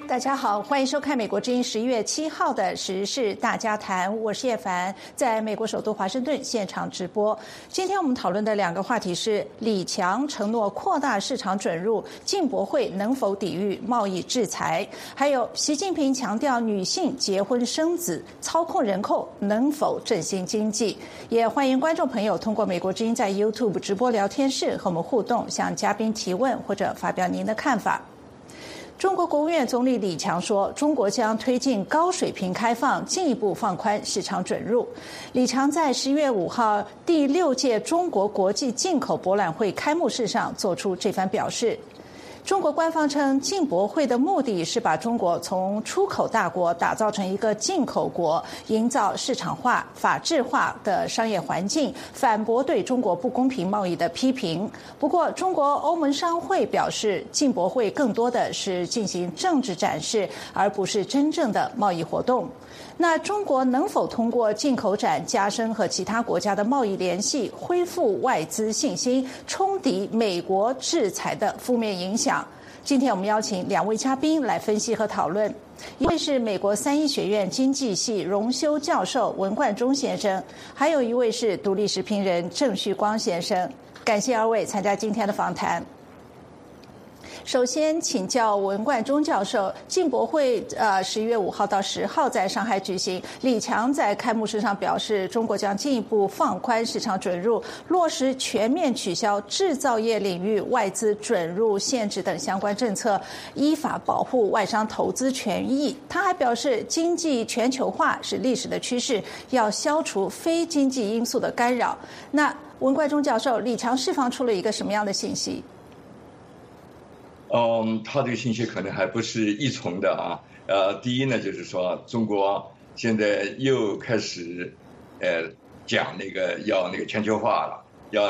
大家好，欢迎收看美国之音11月7号的时事大家谈，我是叶凡，在美国首都华盛顿现场直播。今天我们讨论的两个话题是李强承诺扩大市场准入，进博会能否抵御贸易制裁，还有习近平强调女性结婚生子操控人口能否振兴经济。也欢迎观众朋友通过美国之音在 YouTube 直播聊天室和我们互动，向嘉宾提问或者发表您的看法。中国国务院总理李强说，中国将推进高水平开放，进一步放宽市场准入。李强在11月5号第6届中国国际进口博览会开幕式上做出这番表示。中国官方称，进博会的目的是把中国从出口大国打造成一个进口国，营造市场化、法治化的商业环境，反驳对中国不公平贸易的批评。不过，中国欧盟商会表示，进博会更多的是进行政治展示，而不是真正的贸易活动。那中国能否通过进口展加深和其他国家的贸易联系，恢复外资信心，冲抵美国制裁的负面影响？今天我们邀请两位嘉宾来分析和讨论，一位是美国三一学院经济系荣休教授文冠中先生，还有一位是独立时评人郑旭光先生。感谢二位参加今天的访谈。首先请教文冠中教授，进博会11月5号到10号在上海举行，李强在开幕式上表示，中国将进一步放宽市场准入，落实全面取消制造业领域外资准入限制等相关政策，依法保护外商投资权益。他还表示，经济全球化是历史的趋势，要消除非经济因素的干扰。那文冠中教授，李强释放出了一个什么样的信息？ 他这个信息可能还不是一重的啊。第一呢，就是说中国现在又开始讲要全球化了，要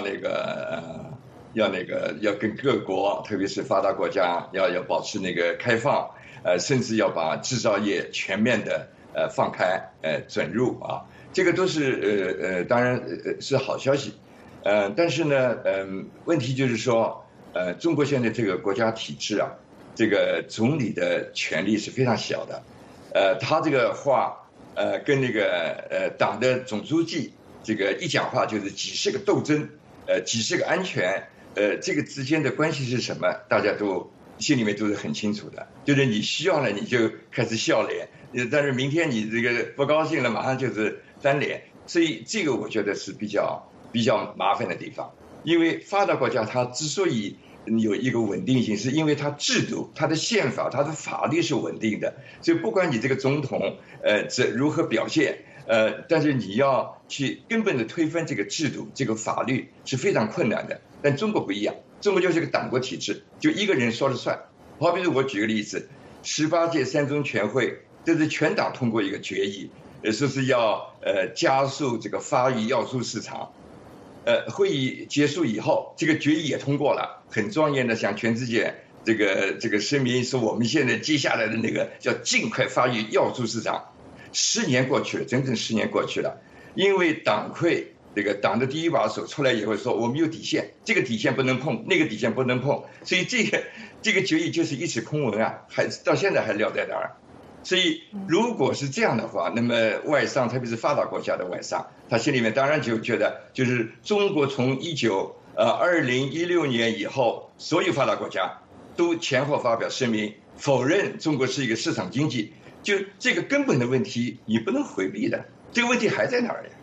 跟各国，特别是发达国家要保持开放，甚至要把制造业全面的放开准入啊，这个都是当然是好消息，但是呢问题就是说。中国现在这个国家体制啊，这个总理的权力是非常小的，他这个话，跟党的总书记这个一讲话就是几十个斗争，几十个安全，这个之间的关系是什么？大家都心里面都是很清楚的，就是你需要了你就开始笑脸，但是明天你这个不高兴了，马上就是翻脸，所以这个我觉得是比较麻烦的地方，因为发达国家它之所以有一个稳定性，是因为它制度、它的宪法、它的法律是稳定的，所以不管你这个总统如何表现，但是你要去根本的推翻这个制度、这个法律是非常困难的。但中国不一样，中国就是个党国体制，就一个人说了算。好比如我举个例子，18届三中全会这是全党通过一个决议，说是要加速这个发育要素市场。会议结束以后，这个决议也通过了，很庄严的向全世界这个声明说，我们现在接下来的叫尽快发育要素市场。10年过去了，整整10年过去了，因为党魁党的第一把手出来以后说，我们有底线，这个底线不能碰，那个底线不能碰，所以这个决议就是一纸空文啊，还到现在还撂在那儿。所以如果是这样的话，那么外商，特别是发达国家的外商，他心里面当然就觉得，就是中国从2016年以后，所有发达国家都前后发表声明，否认中国是一个市场经济，就这个根本的问题你不能回避的，这个问题还在哪儿呀？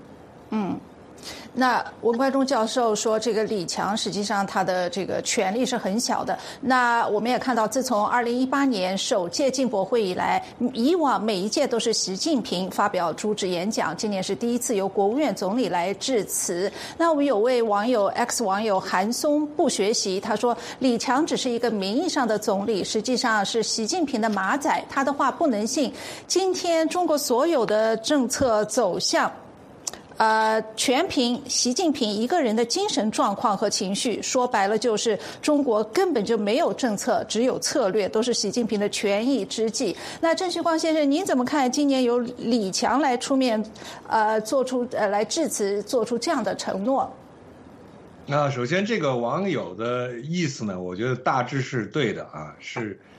那文冠中教授说，这个李强实际上他的这个权力是很小的。那我们也看到，自从2018年首届进博会以来，以往每一届都是习近平发表主旨演讲，今年是第一次由国务院总理来致辞。那我们有位网友 X 网友韩松不学习，他说李强只是一个名义上的总理，实际上是习近平的马仔，他的话不能信。今天中国所有的政策走向全凭习近平一个人的精神状况和情绪，说白了就是中国根本就没有政策，只有策略，都是习近平的权宜之计。那郑旭光先生，您怎么看今年由李强来出面来致辞，做出这样的承诺？ 首先这个网友的意思呢，我觉得大致是对的啊，是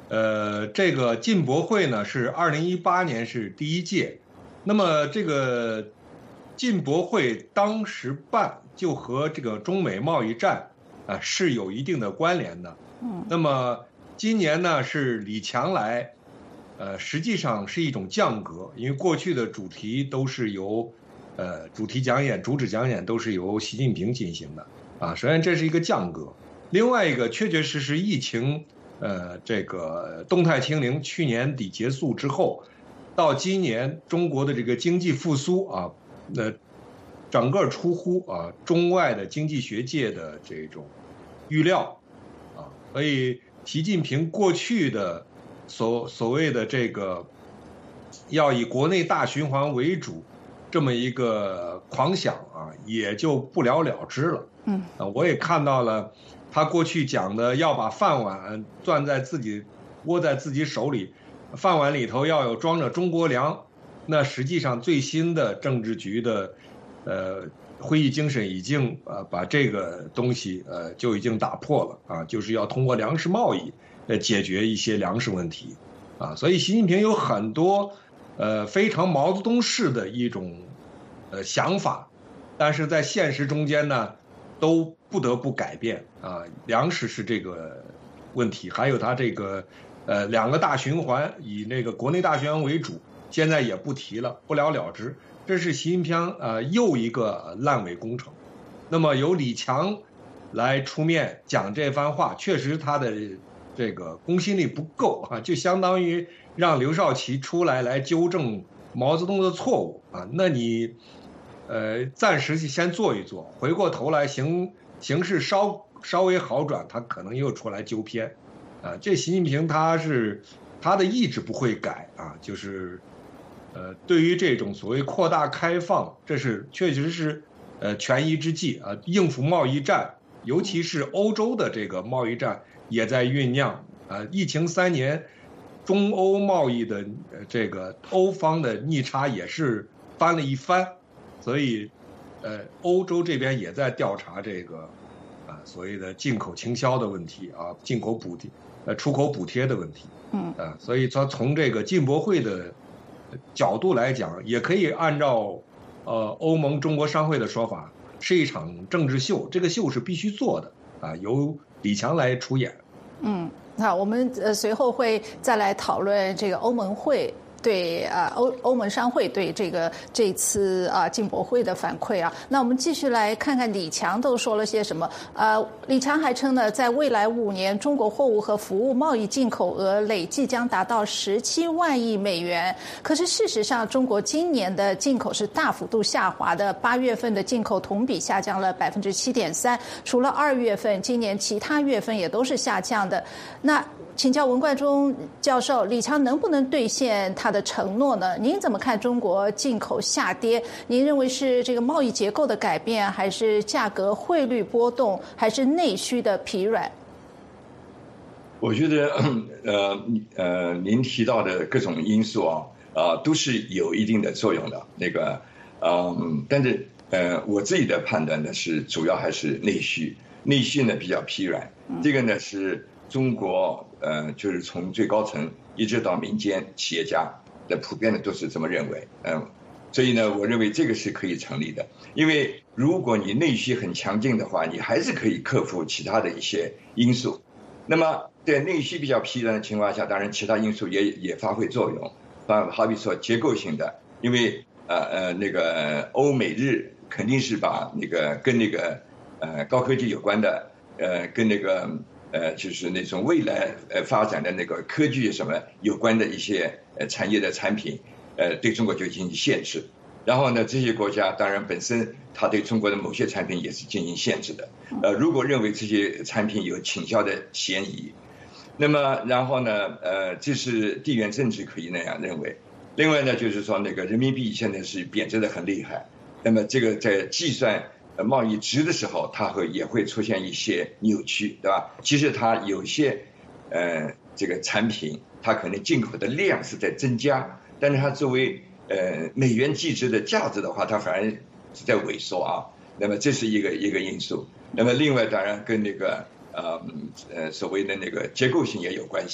这个进博会呢是2018年是第一届，那么这个进博会当时办就和这个中美贸易战是有一定的关联的。那么今年呢是李强来，实际上是一种降格，因为过去的主题都是由主旨讲演都是由习近平进行的啊。首先这是一个降格，另外一个确确实实疫情这个动态清零去年底结束之后，到今年中国的这个经济复苏啊，整个出乎中外的经济学界的这种预料啊，所以习近平过去的所谓的这个要以国内大循环为主这么一个狂想啊，也就不了了之了。我也看到了他过去讲的要把饭碗握在自己手里，饭碗里头要有装着中国粮。那实际上最新的政治局的会议精神已经把这个东西就已经打破了啊，就是要通过粮食贸易解决一些粮食问题啊。所以习近平有很多非常毛泽东式的一种想法，但是在现实中间呢都不得不改变啊。粮食是这个问题，还有他这个两个大循环，以那个国内大循环为主，现在也不提了，不了了之。这是习近平又一个烂尾工程。那么由李强来出面讲这番话，确实他的这个公信力不够啊，就相当于让刘少奇出来纠正毛泽东的错误啊。那你暂时先做一做，回过头来形势稍微好转，他可能又出来纠偏啊。这习近平他的意志不会改啊，就是对于这种所谓扩大开放，这是确实是权宜之计啊，应付贸易战，尤其是欧洲的这个贸易战也在酝酿啊。疫情3年，中欧贸易的这个欧方的逆差也是翻了一番，所以欧洲这边也在调查这个所谓的进口倾销的问题啊，进口补贴出口补贴的问题。所以从这个进博会的角度来讲，也可以按照欧盟中国商会的说法，是一场政治秀，这个秀是必须做的啊，由李强来出演。 好，我们随后会再来讨论这个欧盟会对欧盟商会对这次进博会的反馈啊。那我们继续来看看李强都说了些什么。李强还称呢，在未来5年，中国货物和服务贸易进口额累计将达到17万亿美元。可是事实上，中国今年的进口是大幅度下滑的，8月份的进口同比下降了7.3%，除了2月份，今年其他月份也都是下降的。那请教文冠中教授，李强能不能兑现他的承诺呢？您怎么看中国进口下跌？您认为是这个贸易结构的改变，还是价格汇率波动，还是内需的疲软？ 我觉得您提到的各种因素都是有一定的作用的。但是我自己的判断呢是主要还是内需呢比较疲软。这个呢是中国就是从最高层一直到民间企业家的普遍的都是这么认为。所以呢，我认为这个是可以成立的。因为如果你内需很强劲的话，你还是可以克服其他的一些因素。那么在内需比较疲软的情况下，当然其他因素也发挥作用。好比说结构性的，因为那个欧美日肯定是把跟高科技有关的，跟就是那种未来发展的那个科技什么有关的一些产业的产品，对中国就进行限制。然后呢，这些国家当然本身它对中国的某些产品也是进行限制的。如果认为这些产品有倾销的嫌疑，那么然后呢，这是地缘政治可以那样认为。另外呢，就是说那个人民币现在是贬值的很厉害，那么这个在计算贸易值的时候，它也会出现一些扭曲，对吧？其实它有些这个产品，它可能进口的量是在增加，但是它作为美元计值的价值的话，它反而是在萎缩啊。那么这是一个因素。那么另外当然跟所谓的那个结构性也有关系。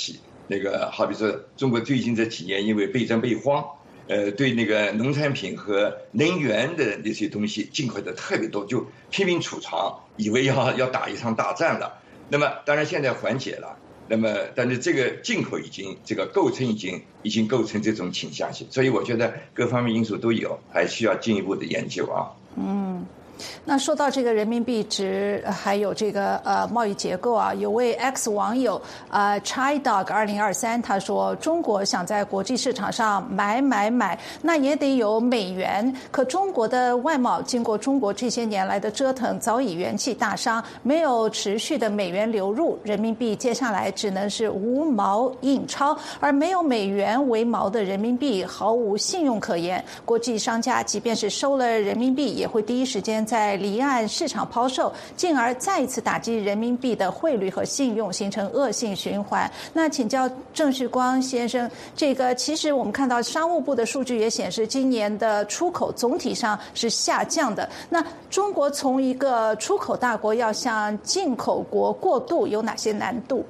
那个好比说中国最近这几年因为备战备荒，对那个农产品和能源的那些东西进口的特别多，就拼命储藏，以为要打一场大战了。那么当然现在缓解了，那么但是这个进口这个构成已经构成这种倾向性，所以我觉得各方面因素都有，还需要进一步的研究啊。 那说到这个人民币值，还有这个贸易结构啊，有位 X 网友Chai Dog 2023他说，中国想在国际市场上买，那也得有美元。可中国的外贸经过中国这些年来的折腾，早已元气大伤，没有持续的美元流入，人民币接下来只能是无毛印钞，而没有美元为毛的人民币毫无信用可言。国际商家即便是收了人民币，也会第一时间在离岸市场抛售，进而再一次打击人民币的汇率和信用，形成恶性循环。那请教郑旭光先生，这个其实我们看到商务部的数据也显示，今年的出口总体上是下降的。那中国从一个出口大国要向进口国过渡，有哪些难度？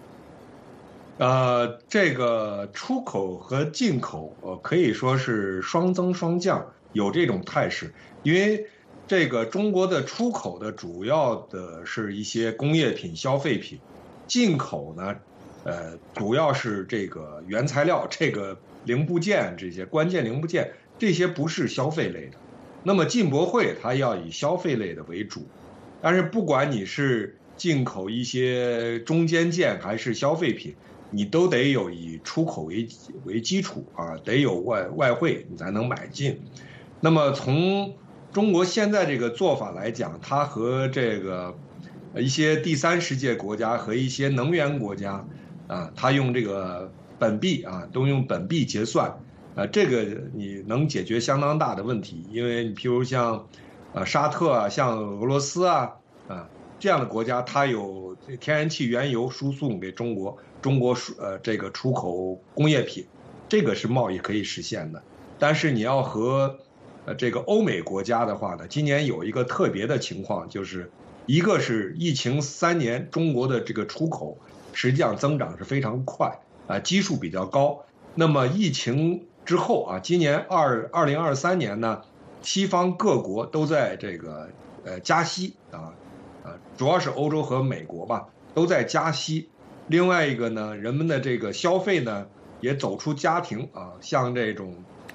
这个出口和进口可以说是双增双降，有这种态势，因为这个中国的出口的主要的是一些工业品、消费品，进口呢，主要是这个原材料、这个零部件、这些关键零部件，这些不是消费类的。那么进博会它要以消费类的为主，但是不管你是进口一些中间件还是消费品，你都得有以出口为基础啊，得有外汇你才能买进。那么从中国现在这个做法来讲，它和这个一些第三世界国家和一些能源国家啊，它用这个本币啊，都用本币结算，这个你能解决相当大的问题，因为你譬如像沙特啊，像俄罗斯啊这样的国家，它有天然气、原油输送给中国这个出口工业品，这个是贸易可以实现的。但是你要和这个欧美国家的话呢，今年有一个特别的情况，就是一个是疫情3年，中国的这个出口实际上增长是非常快基数比较高。那么疫情之后啊，今年2023年呢，西方各国都在这个加息主要是欧洲和美国吧，都在加息。另外一个呢，人们的这个消费呢也走出家庭像这种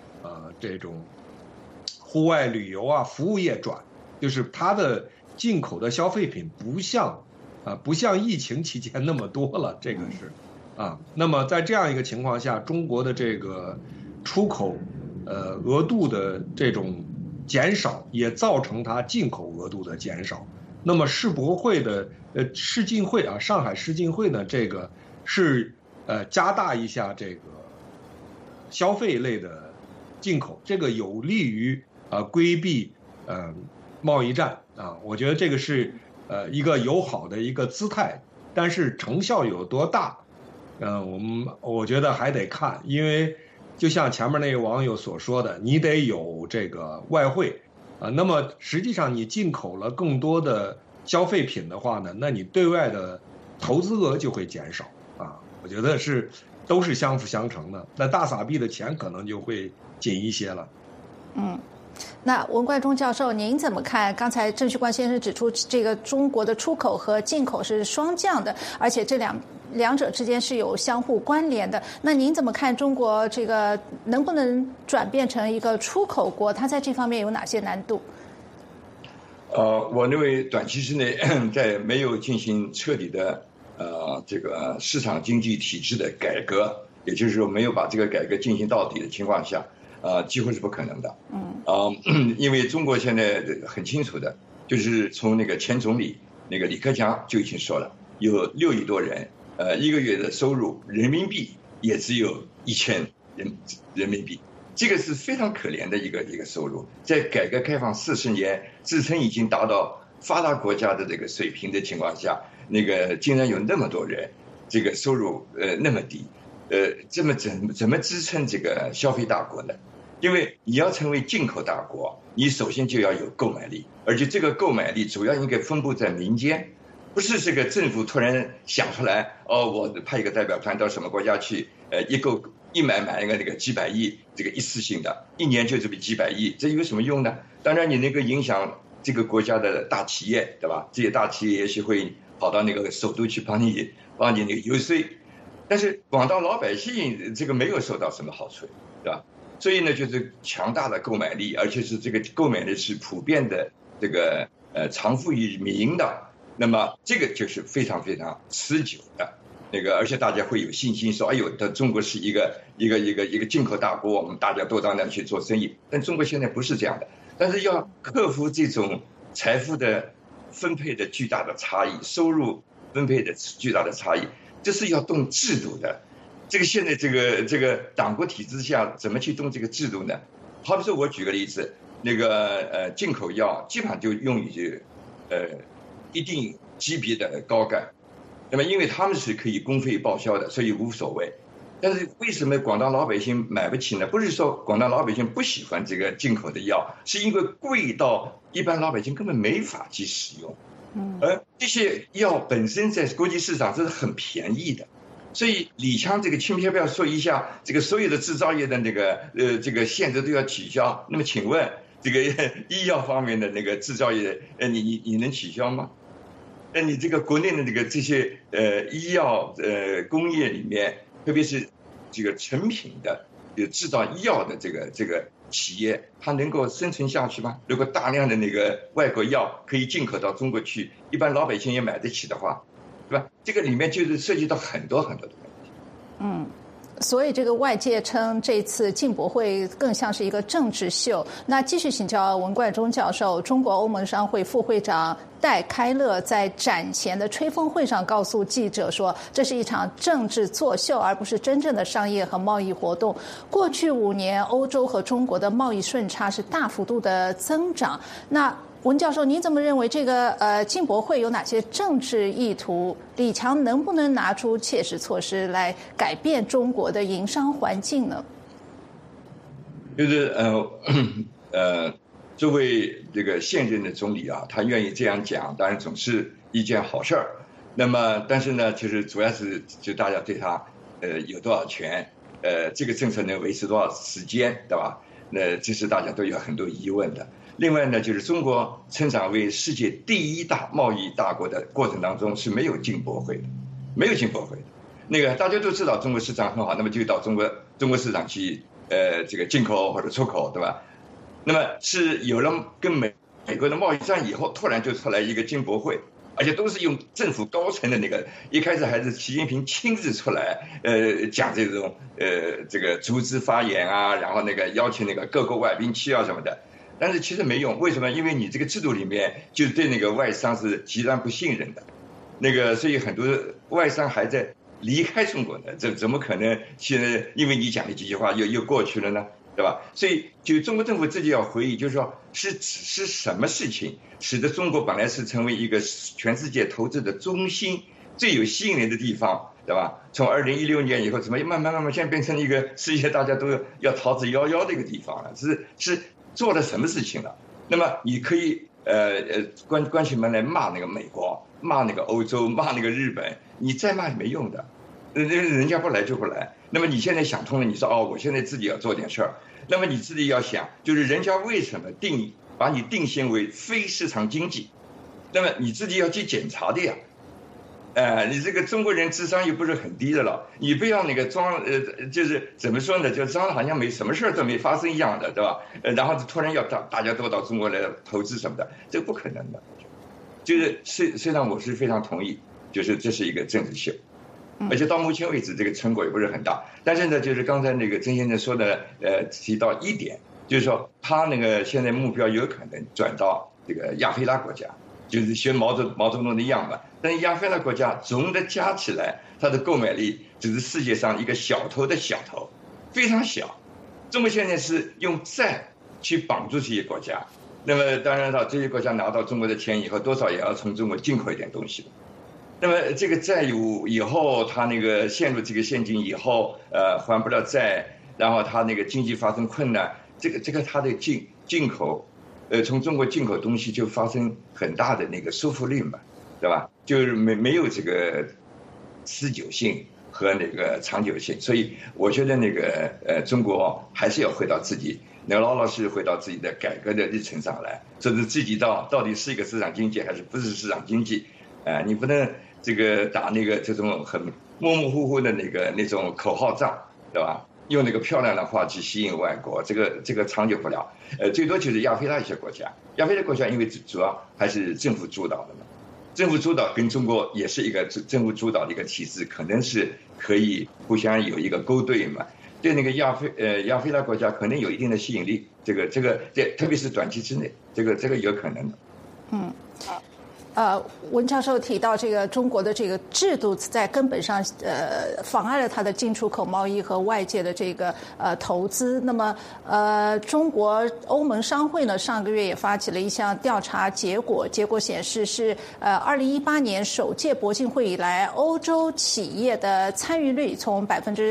户外旅游服务业转，就是它的进口的消费品不像疫情期间那么多了，这个是那么在这样一个情况下，中国的这个出口额度的这种减少，也造成它进口额度的减少。那么世博会的世进会上海世进会呢，这个是加大一下这个消费类的进口，这个有利于规避贸易战我觉得这个是一个友好的一个姿态，但是成效有多大，我觉得还得看，因为就像前面那个网友所说的，你得有这个外汇那么实际上你进口了更多的消费品的话呢，那你对外的投资额就会减少我觉得都是相辅相成的，那大撒币的钱可能就会紧一些了。 那文冠中教授，您怎么看？刚才郑旭光先生指出，这个中国的出口和进口是双降的，而且这两者之间是有相互关联的。那您怎么看中国这个能不能转变成一个出口国？它在这方面有哪些难度？ 我认为短期之内，在没有进行彻底的这个市场经济体制的改革，也就是说没有把这个改革进行到底的情况下，几乎是不可能的。因为中国现在很清楚的，就是从那个前总理那个李克强就已经说了，有6亿多人，一个月的收入人民币也只有1000人民币，这个是非常可怜的一个收入。在改革开放40年，自称已经达到发达国家的这个水平的情况下，那个竟然有那么多人，这个收入那么低，这么怎么支撑这个消费大国呢？因为你要成为进口大国，你首先就要有购买力，而且这个购买力主要应该分布在民间， 不是这个政府突然想出来，我派一个代表团到什么国家去，一买一个那个几百亿，这个一次性的，一年就这么几百亿，这有什么用呢？当然你那个影响这个国家的大企业，对吧？这些大企业也许会跑到那个首都去帮你那个游说，但是广大老百姓这个没有受到什么好处，对吧？所以呢，就是强大的购买力，而且是这个购买力是普遍的这个常富于民的。那么这个就是非常非常持久的那个，而且大家会有信心说，哎呦，中国是一个进口大国，我们大家都到那去做生意。但中国现在不是这样的，但是要克服这种财富的分配的巨大的差异，收入分配的巨大的差异，这是要动制度的。这个现在这个党国体制下怎么去动这个制度呢？好比说我举个例子，那个进口药基本上就用于一定级别的高钙，那么因为他们是可以公费报销的，所以无所谓。但是为什么广大老百姓买不起呢？不是说广大老百姓不喜欢这个进口的药，是因为贵到一般老百姓根本没法去使用。而这些药本身在国际市场这是很便宜的，所以李强这个轻飘飘说一下，这个所有的制造业的那个这个限制都要取消。那么请问这个医药方面的那个制造业，你能取消吗？那你这个国内的这些医药工业里面，特别是这个成品的制造医药的这个企业，它能够生存下去吗？如果大量的那个外国药可以进口到中国去，一般老百姓也买得起的话，对吧？这个里面就是涉及到很多很多的问题。 所以这个外界称这次进博会更像是一个政治秀。那继续请教文冠中教授，中国欧盟商会副会长戴开乐在展前的吹风会上告诉记者说，这是一场政治作秀，而不是真正的商业和贸易活动。过去5年，欧洲和中国的贸易顺差是大幅度的增长。那文教授，您怎么认为这个进博会有哪些政治意图？李强能不能拿出切实措施来改变中国的营商环境呢？ 就是作为这个现任的总理啊，他愿意这样讲，当然总是一件好事儿。那么，但是呢，就是主要是就大家对他有多少权，这个政策能维持多少时间，对吧？那这是大家都有很多疑问的。另外呢，就是中国成长为世界第1大贸易大国的过程当中是没有进博会的，没有进博会的。那个大家都知道中国市场很好，那么就到中国市场去这个进口或者出口，对吧？那么是有了跟美国的贸易战以后，突然就出来一个进博会，而且都是用政府高层的那个，一开始还是习近平亲自出来讲这种这个组织发言啊，然后那个邀请那个各国外宾去啊什么的。但是其实没用，为什么？因为你这个制度里面就对那个外商是极端不信任的，那个所以很多外商还在离开中国呢，怎么可能现在因为你讲的几句话又过去了呢？对吧？所以就中国政府自己要回忆，就是说是什么事情使得中国本来是成为一个全世界投资的中心、最有吸引力的地方，对吧？从2016年以后，怎么慢慢现在变成一个世界大家都要逃之夭夭的一个地方了？是做了什么事情了？那么你可以关起门来骂那个美国，骂那个欧洲，骂那个日本，你再骂也没用的，人家不来就不来。那么你现在想通了，你说我现在自己要做点事儿，那么你自己要想，就是人家为什么把你定性为非市场经济，那么你自己要去检查的呀。你这个中国人智商又不是很低的了，你不要那个装就是怎么说呢，就装好像没什么事都没发生一样的，对吧？然后突然要大家都到中国来投资什么的，这个不可能的。就是虽然我是非常同意，就是这是一个政治秀，而且到目前为止这个成果也不是很大。但是呢，就是刚才那个曾先生说的，提到一点，就是说他那个现在目标有可能转到这个亚非拉国家。就是学毛泽东的样嘛，但是亚非拉国家总的加起来，它的购买力只是世界上一个小头的小头，非常小。中国现在是用债去绑住这些国家，那么当然了，这些国家拿到中国的钱以后，多少也要从中国进口一点东西。那么这个债务以后，他那个陷入这个陷阱以后，还不了债，然后他那个经济发生困难，这个他的进口。从中国进口东西就发生很大的那个收复率嘛， 对吧？就是没有这个持久性和那个长久性，所以我觉得那个中国还是要回到自己，老老实实回到自己的改革的日程上来，就是自己到底是一个市场经济还是不是市场经济，你不能这个打那个这种很模模糊糊的那种口号战，对吧？用那个漂亮的话去吸引外国，这个长久不了。最多就是亚非拉一些国家，亚非拉国家因为主要还是政府主导的嘛，政府主导跟中国也是一个政府主导的一个体制，可能是可以互相有一个勾兑嘛。对那个亚非拉国家可能有一定的吸引力，这特别是短期之内，这个有可能的。 文教授提到这个中国的这个制度在根本上妨碍了它的进出口贸易和外界的这个投资。那么中国欧盟商会呢上个月也发起了一项调查结果显示是2018年首届博鳌会以来，欧洲企业的参与率从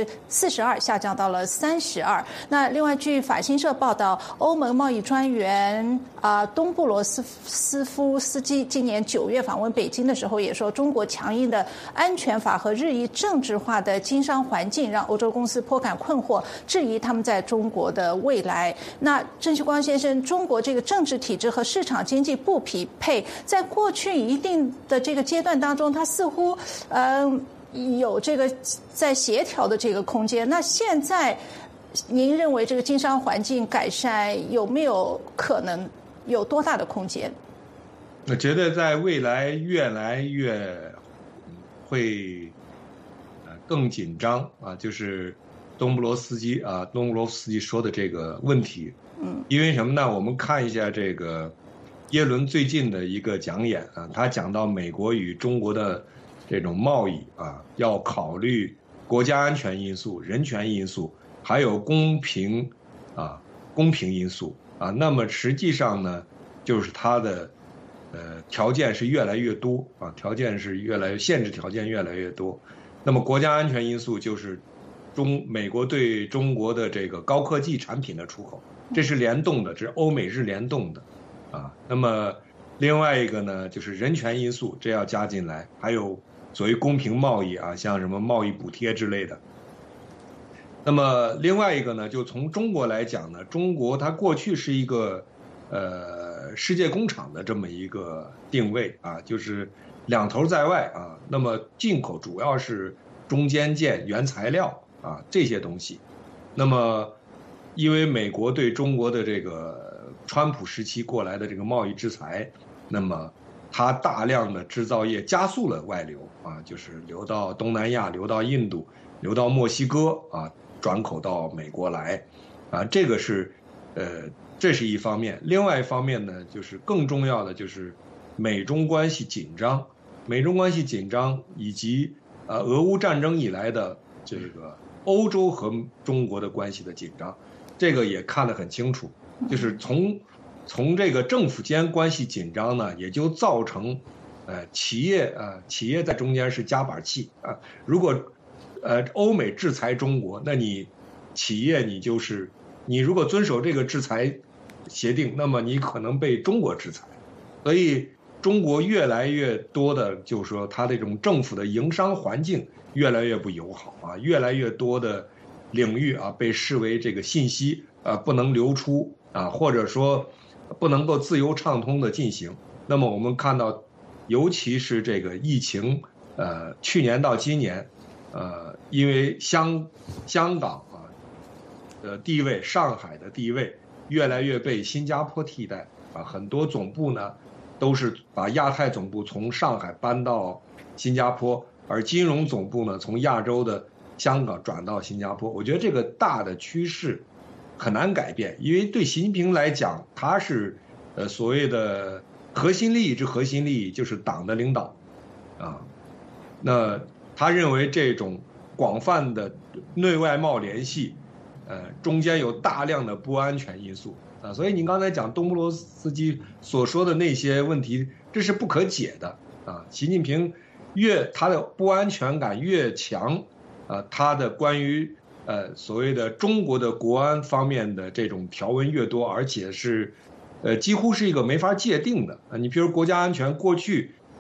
42%下降到了32%。那另外据法新社报道，欧盟贸易专员东布罗斯夫斯基今年9月访问北京的时候也说，中国强硬的安全法和日益政治化的经商环境让欧洲公司颇感困惑，质疑他们在中国的未来。那郑旭光先生，中国这个政治体制和市场经济不匹配，在过去一定的这个阶段当中，它似乎有这个在协调的这个空间。那现在您认为这个经商环境改善有没有可能，有多大的空间？ 我觉得在未来越来越会更紧张啊，就是东布罗斯基说的这个问题。因为什么呢？我们看一下这个耶伦最近的一个讲演啊，他讲到美国与中国的这种贸易啊，要考虑国家安全因素、人权因素，还有公平因素啊。那么实际上呢，就是他的条件是越来越多啊，限制条件越来越多。那么国家安全因素就是美国对中国的这个高科技产品的出口，这是联动的，这是欧美日联动的啊。那么另外一个呢，就是人权因素，这要加进来，还有所谓公平贸易啊，像什么贸易补贴之类的。那么另外一个呢，就从中国来讲呢，中国它过去是一个世界工厂的这么一个定位啊，就是两头在外啊。那么进口主要是中间件、原材料啊这些东西。那么因为美国对中国的这个川普时期过来的这个贸易制裁，那么它大量的制造业加速了外流啊，就是流到东南亚、流到印度、流到墨西哥啊，转口到美国来啊。这是一方面。另外一方面呢，就是更重要的就是美中关系紧张，以及俄乌战争以来的这个欧洲和中国的关系的紧张，这个也看得很清楚。就是从这个政府间关系紧张呢，也就造成企业在中间是夹板气啊。如果欧美制裁中国，那你企业你如果遵守这个制裁协定，那么你可能被中国制裁。所以中国越来越多的就是说它这种政府的营商环境越来越不友好啊，越来越多的领域啊被视为这个信息不能流出啊，或者说不能够自由畅通的进行。那么我们看到尤其是这个疫情去年到今年因为香港的地位，上海的地位越来越被新加坡替代啊，很多总部呢都是把亚太总部从上海搬到新加坡，而金融总部呢从亚洲的香港转到新加坡。我觉得这个大的趋势很难改变，因为对习近平来讲，他是所谓的核心利益之核心利益就是党的领导啊。那他认为这种广泛的内外贸联系中间有大量的不安全因素啊，所以您刚才讲东布罗斯基所说的那些问题，这是不可解的啊。习近平他的不安全感越强他的关于所谓的中国的国安方面的这种条文越多，而且是几乎是一个没法界定的啊。你比如国家安全，过去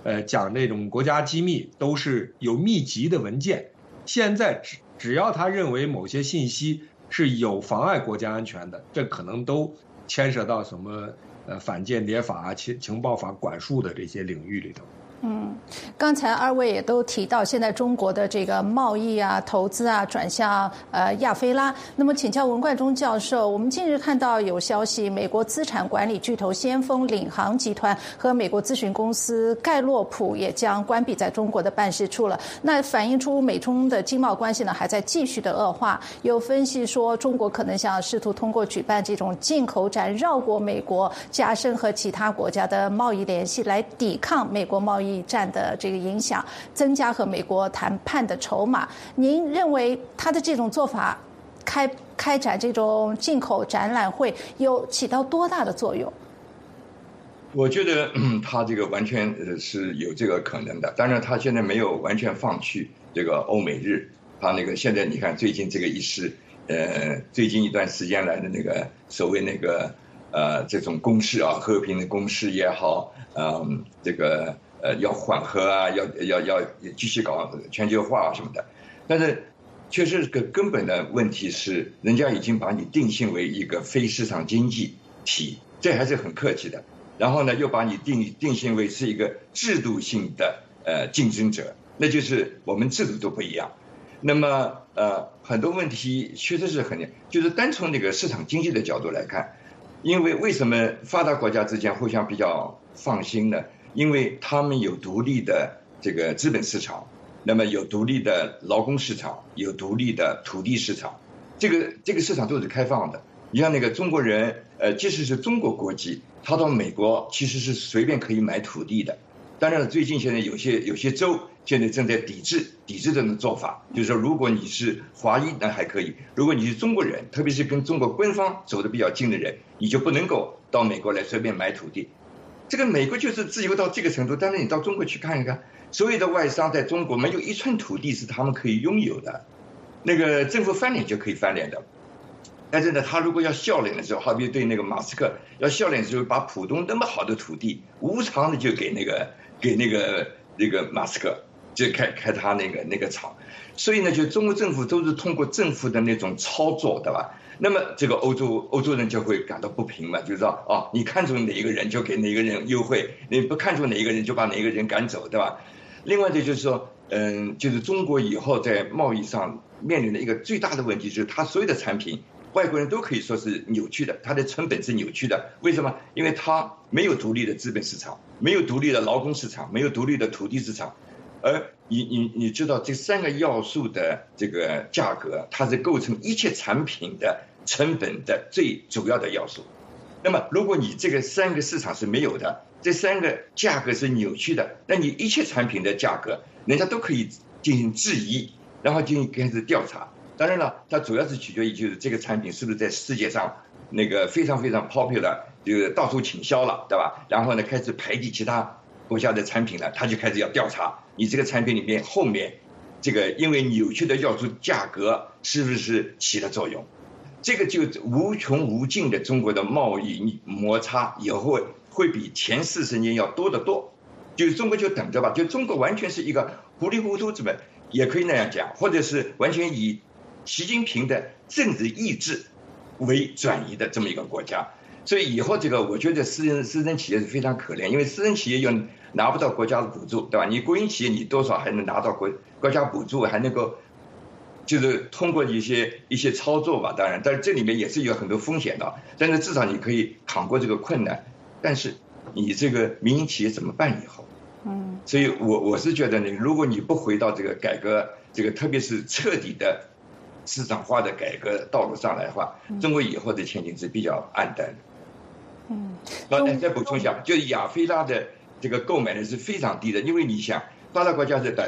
讲那种国家机密都是有密集的文件。现在只要他认为某些信息是有妨碍国家安全的，这可能都牵涉到什么反间谍法、情报法管束的这些领域里头。 刚才二位也都提到，现在中国的这个贸易啊、投资啊转向亚非拉。那么，请教文冠中教授，我们近日看到有消息，美国资产管理巨头先锋领航集团和美国咨询公司盖洛普也将关闭在中国的办事处了。那反映出美中的经贸关系呢还在继续的恶化。有分析说，中国可能想试图通过举办这种进口展，绕过美国，加深和其他国家的贸易联系，来抵抗美国贸易战的这个影响，增加和美国谈判的筹码。您认为他的这种做法开展这种进口展览会有起到多大的作用？ 我觉得他这个完全是有这个可能的。当然他现在没有完全放弃这个欧美日，他那个现在你看最近这个一事，最近一段时间来的那个所谓那个这种攻势啊，和平的攻势也好，这个要缓和啊，要继续搞全球化什么的。但是确实个根本的问题是，人家已经把你定性为一个非市场经济体，这还是很客气的。然后呢，又把你定性为是一个制度性的竞争者，那就是我们制度都不一样。那么很多问题确实是就是单从那个市场经济的角度来看，因为什么发达国家之间互相比较放心呢？因为他们有独立的这个资本市场，那么有独立的劳工市场，有独立的土地市场，这个市场都是开放的。你像那个中国人，即使是中国国籍，他到美国其实是随便可以买土地的。当然了，最近现在有些州现在正在抵制这种做法，就是说如果你是华裔那还可以，如果你是中国人，特别是跟中国官方走得比较近的人，你就不能够到美国来随便买土地。这个美国就是自由到这个程度，但是你到中国去看一看，所有的外商在中国没有一寸土地是他们可以拥有的，那个政府翻脸就可以翻脸的。但是呢，他如果要笑脸的时候，好比对那个马斯克要笑脸的时候，把浦东那么好的土地无偿的就给那个马斯克，就开他那个厂。所以呢，就中国政府都是通过政府的那种操作，对吧？那么这个欧洲人就会感到不平嘛，就是说你看中哪一个人就给哪个人优惠，你不看中哪一个人就把哪一个人赶走，对吧？另外的就是说，就是中国以后在贸易上面临的一个最大的问题，就是它所有的产品，外国人都可以说是扭曲的，它的成本是扭曲的。为什么？因为它没有独立的资本市场，没有独立的劳工市场，没有独立的土地市场。而你知道这3个要素的这个价格，它是构成一切产品的成本的最主要的要素。那么如果你这个3个市场是没有的，这3个价格是扭曲的，那你一切产品的价格人家都可以进行质疑，然后进行开始调查。当然了，它主要是取决于就是这个产品是不是在世界上那个非常非常 popular， 就是到处倾销了，对吧？然后呢，开始排挤其他国家的产品了，他就开始要调查你这个产品里面后面这个因为扭曲的要素价格是不是起了作用。这个就无穷无尽的中国的贸易摩擦以后会比前40年要多得多。就是中国就等着吧，就中国完全是一个糊里糊涂，怎么也可以那样讲，或者是完全以习近平的政治意志为转移的这么一个国家。所以以后这个我觉得私人企业是非常可怜，因为私人企业又拿不到国家的补助，对吧？你国营企业你多少还能拿到国家补助，还能够就是通过一些操作吧，当然，但是这里面也是有很多风险的，但是至少你可以扛过这个困难。但是你这个民营企业怎么办以后？所以我是觉得呢，如果你不回到这个改革，这个特别是彻底的市场化的改革道路上来的话，中国以后的前景是比较暗淡的。再补充一下，就是亚非拉的这个购买力是非常低的，因为你想，发达国家是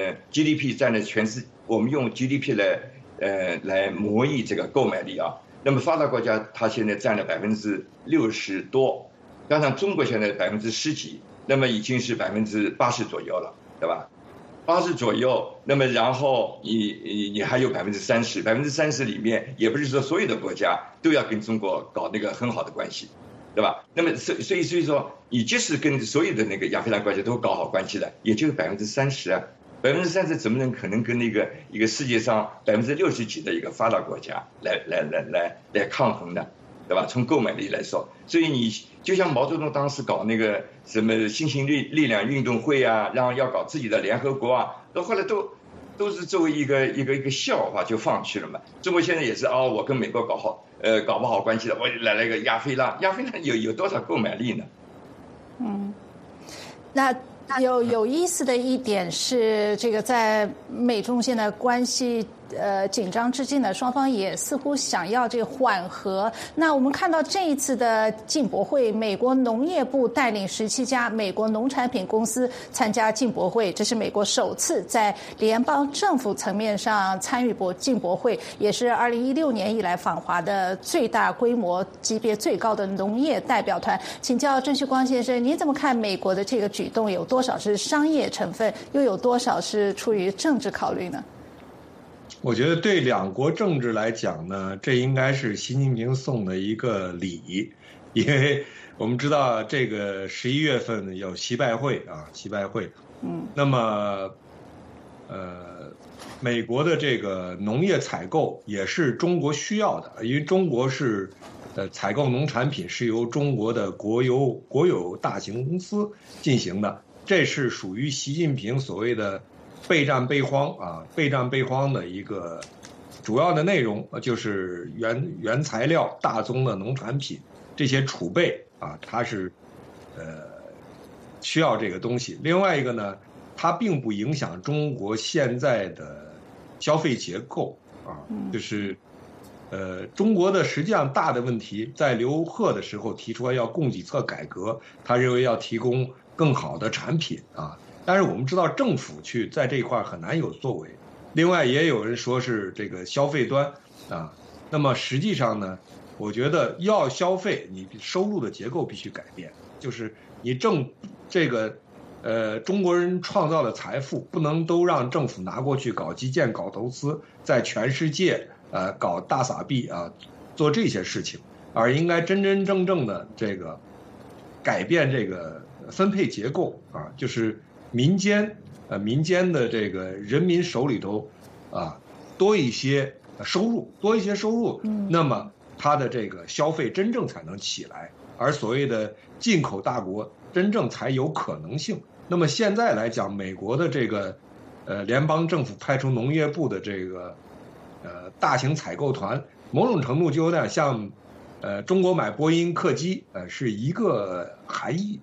GDP 占了全世，我们用 GDP 来模拟这个购买力啊。那么发达国家它现在占了60%多，加上中国现在10%几，那么已经是80%左右了，对吧？80左右，那么然后你还有30%，30%里面也不是说所有的国家都要跟中国搞那个很好的关系， 对吧？那么所以说，你即使跟所有的那个亚非拉国家都搞好关系的，也就30%啊，30%怎么能可能跟一个世界上60%几的一个发达国家来抗衡呢？对吧？从购买力来说，所以你就像毛泽东当时搞那个什么新型力量运动会啊，然后要搞自己的联合国啊，到后来都是作为一个笑话就放弃了嘛。中国现在也是我跟美国搞不好关系的，我来了一个亚非拉有多少购买力呢？ 那有意思的一点是，这个在美中现在关系紧张之际呢，双方也似乎想要这个缓和。那我们看到这一次的进博会，美国农业部带领17家美国农产品公司参加进博会，这是美国首次在联邦政府层面上参与进博会，也是2016年以来访华的最大规模、级别最高的农业代表团。请教郑旭光先生，您怎么看美国的这个举动？有多少是商业成分，又有多少是出于政治考虑呢？ 我觉得对两国政治来讲呢，这应该是习近平送的一个礼，因为我们知道这个11月份有习拜会，那么美国的这个农业采购也是中国需要的，因为中国是采购农产品是由中国的国有大型公司进行的，这是属于习近平所谓的备战备荒的一个主要的内容，就是原材料大宗的农产品这些储备它是需要这个东西。另外一个呢，它并不影响中国现在的消费结构就是中国的实际上大的问题，在刘鹤的时候提出要供给侧改革，他认为要提供更好的产品但是我们知道政府在这一块很难有作为。另外也有人说是这个消费端那么实际上呢，我觉得要消费，你收入的结构必须改变，就是你这个中国人创造的财富不能都让政府拿过去搞基建、搞投资，在全世界搞大撒币做这些事情，而应该真真正正的这个改变这个分配结构就是民间的这个人民手里头多一些收入，那么它的这个消费真正才能起来，而所谓的进口大国真正才有可能性。那么现在来讲，美国的这个联邦政府派出农业部的这个大型采购团，某种程度就有点像中国买波音客机是一个含义，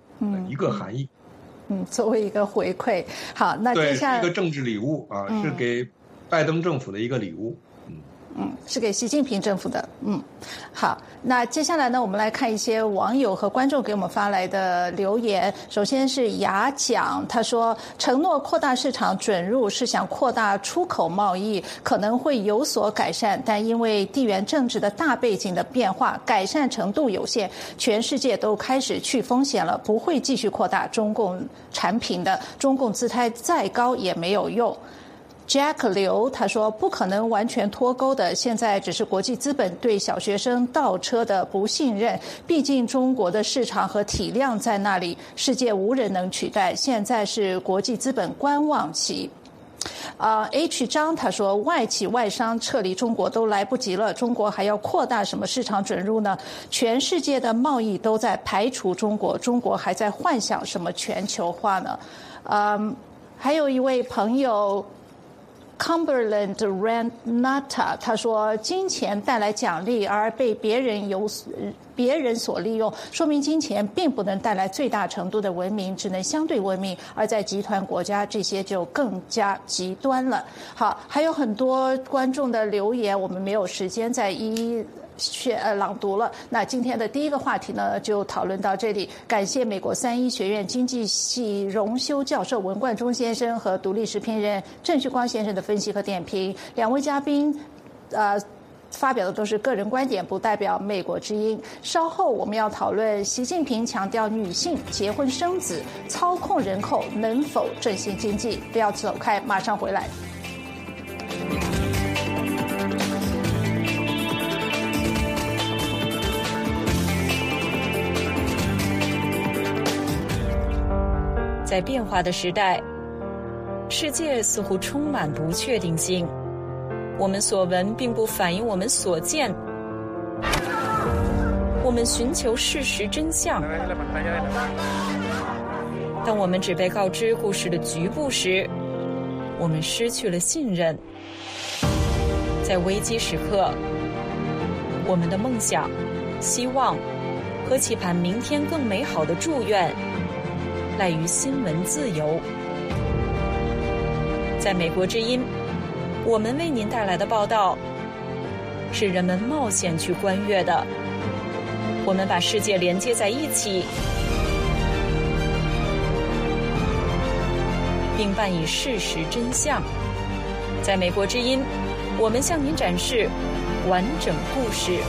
作为一个回馈。好，那接下来对，是一个政治礼物是给拜登政府的一个礼物。 是给习近平政府的。好，那接下来呢，我们来看一些网友和观众给我们发来的留言。首先是雅蒋，他说承诺扩大市场准入是想扩大出口贸易，可能会有所改善，但因为地缘政治的大背景的变化，改善程度有限，全世界都开始去风险了，不会继续扩大中共产品的，中共姿态再高也没有用。Jack 刘他说不可能完全脱钩的，现在只是国际资本对小学生倒车的不信任，毕竟中国的市场和体量在那里，世界无人能取代，现在是国际资本观望期。H 张他说外企外商撤离中国都来不及了，中国还要扩大什么市场准入呢？全世界的贸易都在排除中国，中国还在幻想什么全球化呢？还有一位朋友Cumberland Renata 他说金钱带来奖励而被别人所利用，说明金钱并不能带来最大程度的文明，只能相对文明，而在集团国家这些就更加极端了。好，还有很多观众的留言我们没有时间再一一朗读了。那今天的第一个话题呢，就讨论到这里。感谢美国三一学院经济系荣休教授文冠中先生和独立时评人郑旭光先生的分析和点评。两位嘉宾发表的都是个人观点，不代表美国之音。稍后我们要讨论习近平强调女性结婚生子、操控人口能否振兴经济。不要走开，马上回来。 在变化的时代，世界似乎充满不确定性。我们所闻并不反映我们所见。我们寻求事实真相。当我们只被告知故事的局部时，我们失去了信任。在危机时刻，我们的梦想、希望和期盼明天更美好的祝愿赖于新闻自由。在美国之音，我们为您带来的报道是人们冒险去观阅的。我们把世界连接在一起，并伴以事实真相。在美国之音，我们向您展示完整故事。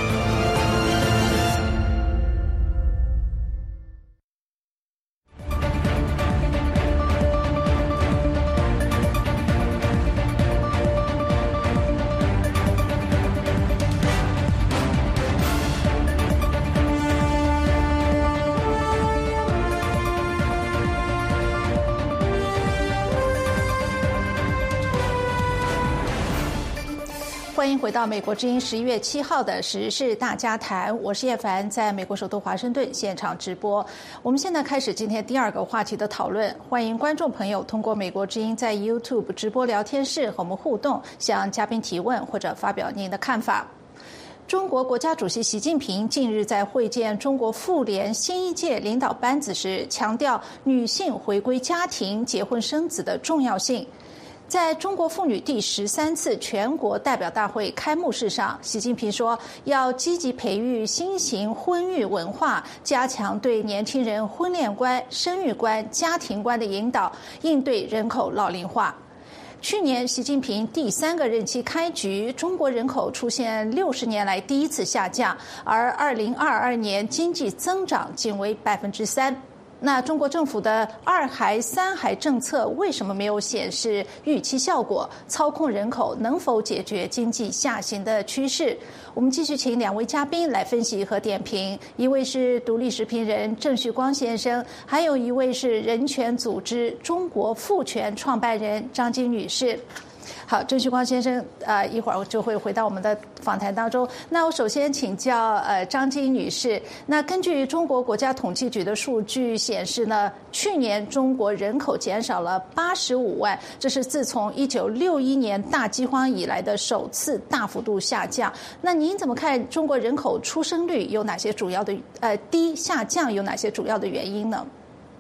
欢迎回到美国之音11月7号的时事大家谈，我是叶凡，在美国首都华盛顿现场直播。我们现在开始今天第二个话题的讨论，欢迎观众朋友通过美国之音在 YouTube 直播聊天室和我们互动，向嘉宾提问或者发表您的看法。中国国家主席习近平近日在会见中国妇联新一届领导班子时，强调女性回归家庭、结婚生子的重要性。在中国妇女第13次全国代表大会开幕式上，习近平说要积极培育新型婚育文化，加强对年轻人婚恋观、生育观、家庭观的引导，应对人口老龄化。去年习近平第3个任期开局，中国人口出现60年来第一次下降，而2022年经济增长仅为3%。那中国政府的2孩、3孩政策为什么没有显示预期效果？操控人口能否解决经济下行的趋势？我们继续请2位嘉宾来分析和点评，一位是独立时评人郑旭光先生，还有一位是人权组织中国妇权创办人张晶女士。好，郑旭光先生，一会儿就会回到我们的访谈当中。那我首先请教张晶女士，那根据中国国家统计局的数据显示呢，去年中国人口减少了85万，这是自从1961年大饥荒以来的首次大幅度下降。那您怎么看中国人口出生率有哪些主要的低下降有哪些主要的原因呢？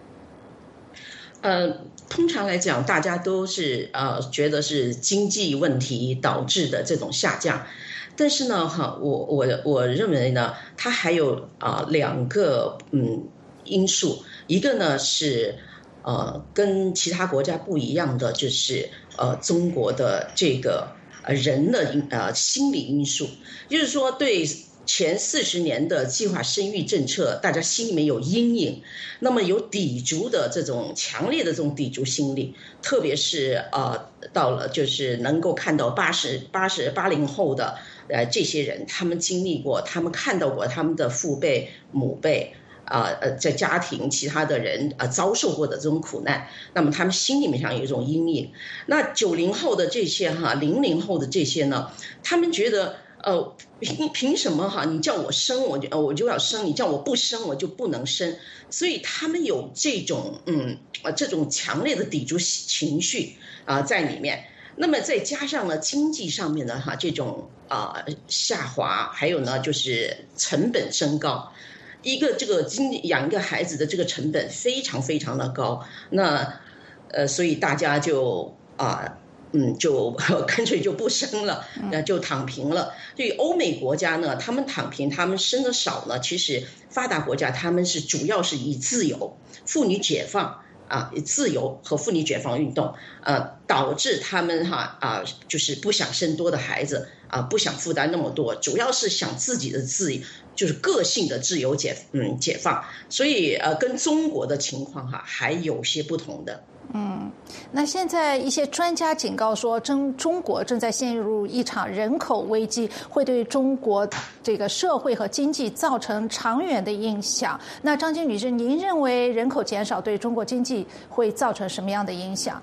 通常来讲，大家都是觉得是经济问题导致的这种下降，但是呢，我认为呢，它还有2个因素，一个呢是跟其他国家不一样的，就是中国的这个人的心理因素，就是说对前40年的计划生育政策，大家心里面有阴影，那么有抵触的这种强烈的这种抵触心理，特别是到了就是能够看到80后的这些人，他们经历过，他们看到过他们的父辈母辈在家庭其他的人遭受过的这种苦难，那么他们心里面上有一种阴影。那90后的这些00后的这些呢，他们觉得凭什么你叫我生我就要生，你叫我不生我就不能生，所以他们有这种这种强烈的抵触情绪在里面。那么再加上呢经济上面的这种下滑，还有呢就是成本升高，一个这个养一个孩子的这个成本非常非常的高，那所以大家就就干脆就不生了，就躺平了。对于欧美国家呢，他们躺平，他们生的少呢，其实发达国家他们是主要是以自由、妇女解放自由和妇女解放运动导致他们就是不想生多的孩子不想负担那么多，主要是想自己的就是个性的自由解放，所以跟中国的情况还有些不同的。 那现在一些专家警告说，中国正在陷入一场人口危机，会对中国这个社会和经济造成长远的影响。那张金女士，您认为人口减少对中国经济会造成什么样的影响？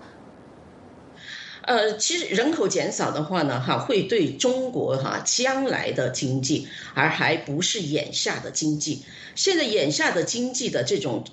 其实人口减少的话呢，会对中国将来的经济，而还不是眼下的经济。现在眼下的经济的这种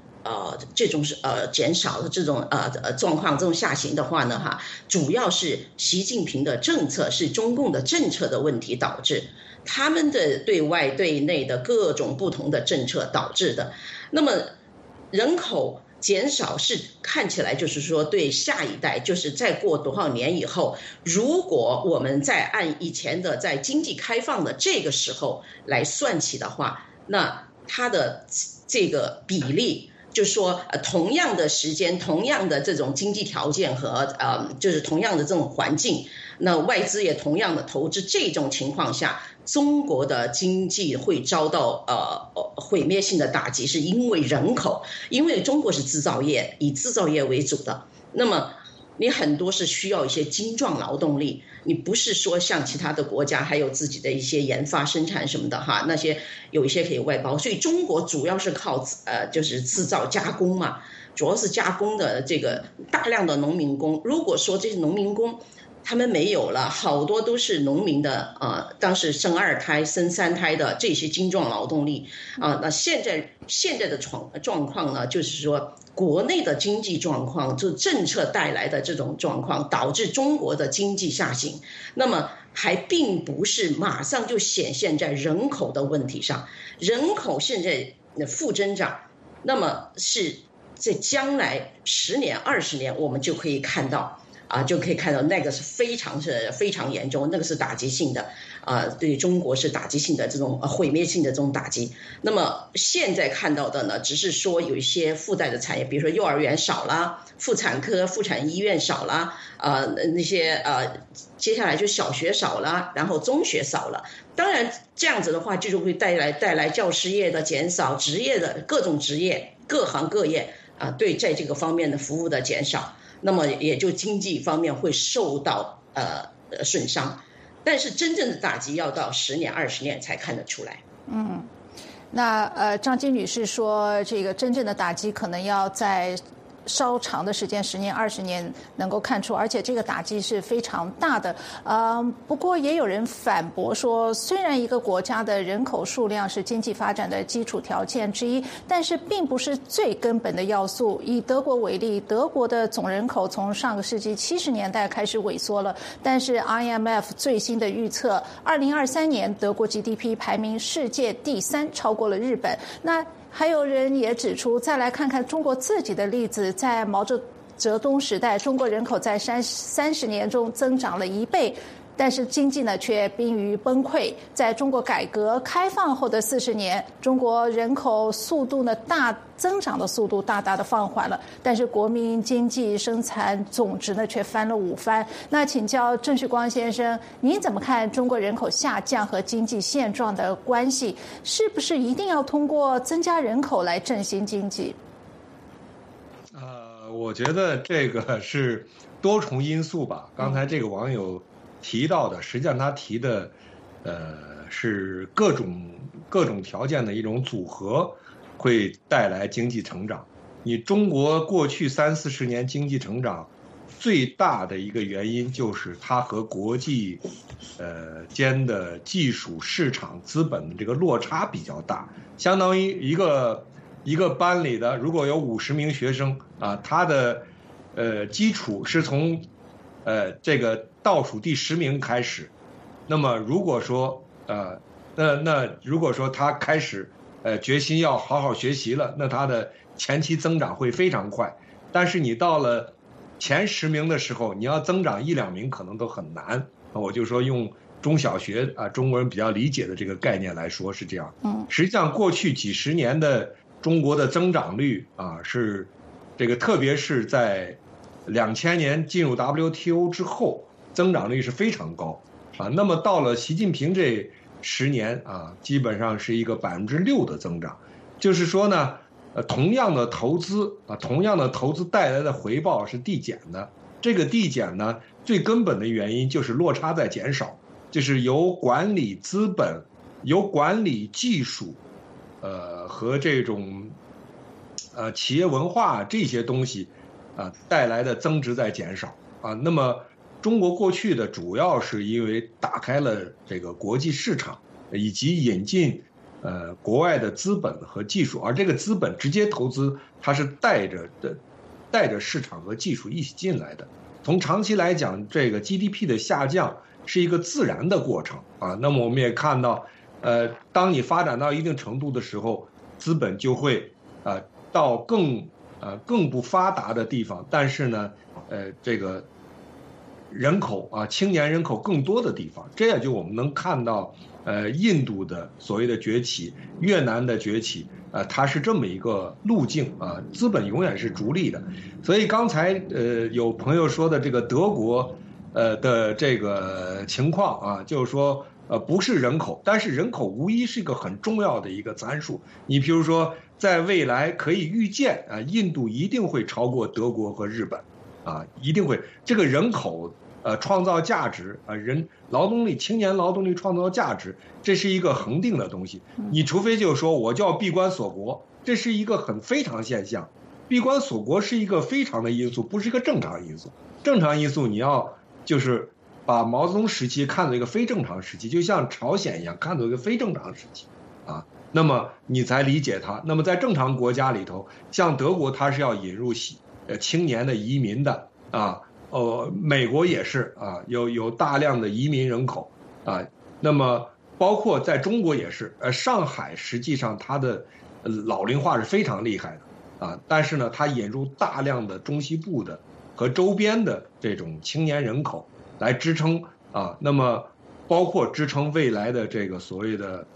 减少的这种状况，这种下行的话呢，主要是习近平的政策，是中共的政策的问题导致，他们的对外对内的各种不同的政策导致的。那么人口减少是看起来就是说对下一代，就是再过多少年以后，如果我们再按以前的在经济开放的这个时候来算起的话，那它的这个比例，就是说同样的时间，同样的这种经济条件和就是同样的这种环境，那外资也同样的投资，这种情况下，中国的经济会遭到毁灭性的打击，是因为人口，因为中国是制造业，以制造业为主的，那么你很多是需要一些精壮劳动力，你不是说像其他的国家还有自己的一些研发生产什么的那些有一些可以外包，所以中国主要是靠就是制造加工嘛，主要是加工的这个大量的农民工。如果说这些农民工他们没有了，好多都是农民的当时生2胎生3胎的这些精壮劳动力那现在的状况呢，就是说国内的经济状况，就政策带来的这种状况，导致中国的经济下行，那么还并不是马上就显现在人口的问题上，人口现在负增长，那么是在将来10年20年我们就可以看到那个是非常严重，那个是打击性的对中国是打击性的这种毁灭性的这种打击。那么现在看到的呢，只是说有一些附带的产业，比如说幼儿园少了，妇产科、妇产医院少了那些接下来就小学少了，然后中学少了。当然这样子的话，就会带来教师业的减少，职业的各种职业，各行各业对在这个方面的服务的减少。那么也就经济方面会受到损伤，但是真正的打击要到10年20年才看得出来。 那张金女士说，这个真正的打击可能要在稍长的时间，10年20年能够看出，而且这个打击是非常大的。不过也有人反驳说，虽然一个国家的人口数量是经济发展的基础条件之一，但是并不是最根本的要素。以德国为例，德国的总人口从上个世纪70年代开始萎缩了，但是 IMF 最新的预测，2023年德国 GDP 排名世界第3，超过了日本。那还有人也指出，再来看看中国自己的例子，在毛泽东时代，中国人口在30年中增长了1倍，但是经济呢却濒于崩溃。在中国改革开放后的40年，中国人口速度呢增长的速度大大的放缓了，但是国民经济生产总值呢却翻了5番。那请教郑旭光先生，您怎么看中国人口下降和经济现状的关系？是不是一定要通过增加人口来振兴经济？ 我觉得这个是多重因素吧。刚才这个网友提到的，实际上他提的是各种条件的一种组合会带来经济成长。你中国过去30-40年经济成长最大的一个原因就是它和国际间的技术市场资本的这个落差比较大，相当于一个班里的如果有50名学生他的基础是从这个倒数第10名开始，那么如果说如果说他开始决心要好好学习了，那他的前期增长会非常快。但是你到了前10名的时候，你要增长1-2名可能都很难。我就说用中小学中国人比较理解的这个概念来说是这样。实际上过去几十年的中国的增长率是这个，特别是在2000年进入 WTO 之后，增长率是非常高那么到了习近平这10年基本上是一个6%的增长。就是说呢， 同样的投资带来的回报是递减的。这个递减呢，最根本的原因就是落差在减少，就是由管理资本、由管理技术，和这种企业文化这些东西带来的增值在减少啊。那么中国过去的主要是因为打开了这个国际市场，以及引进国外的资本和技术，而这个资本直接投资，它是带着市场和技术一起进来的。从长期来讲，这个 GDP 的下降是一个自然的过程啊。那么我们也看到，当你发展到一定程度的时候，资本就会到更不发达的地方，但是呢，这个人口青年人口更多的地方，这也就我们能看到，印度的所谓的崛起，越南的崛起，它是这么一个路径啊。资本永远是逐利的，所以刚才有朋友说的这个德国的这个情况啊，就是说不是人口，但是人口无疑是一个很重要的一个参数。你比如说，在未来可以预见印度一定会超过德国和日本啊，一定会。这个人口创造价值劳动力青年劳动力创造价值，这是一个恒定的东西。你除非就是说我就要闭关锁国，这是一个很非常现象。闭关锁国是一个非常的因素，不是一个正常因素。正常因素你要就是把毛泽东时期看作一个非正常时期，就像朝鲜一样看作一个非正常时期啊，那么你才理解它。那么在正常国家里头，像德国它是要引入青年的移民的啊。美国也是啊，有大量的移民人口啊，那么包括在中国也是，上海实际上它的老龄化是非常厉害的啊，但是呢，它引入大量的中西部的和周边的这种青年人口来支撑啊，那么包括支撑未来的这个所谓的